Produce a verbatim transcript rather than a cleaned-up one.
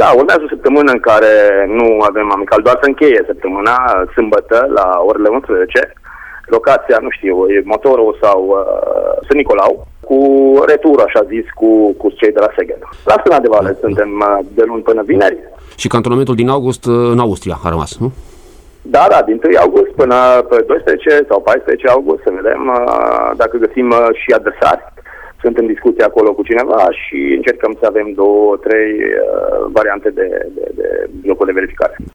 Da, urmează o săptămână în care nu avem amical, doar să încheie săptămâna, sâmbătă, la orele unsprezece, locația, nu știu, e Motorul sau uh, Sfânt Nicolau, cu retur, așa zis, cu, cu cei de la Szeged. La Stâna de Vale suntem uh, de luni până vineri. Și cantonamentul din august uh, în Austria a rămas, nu? Da, da, din întâi august până pe doisprezece sau paisprezece august, să vedem uh, dacă găsim uh, și adversari. Sunt în discuție acolo cu cineva și încercăm să avem două, trei uh, variante de, de, de locuri de verificare.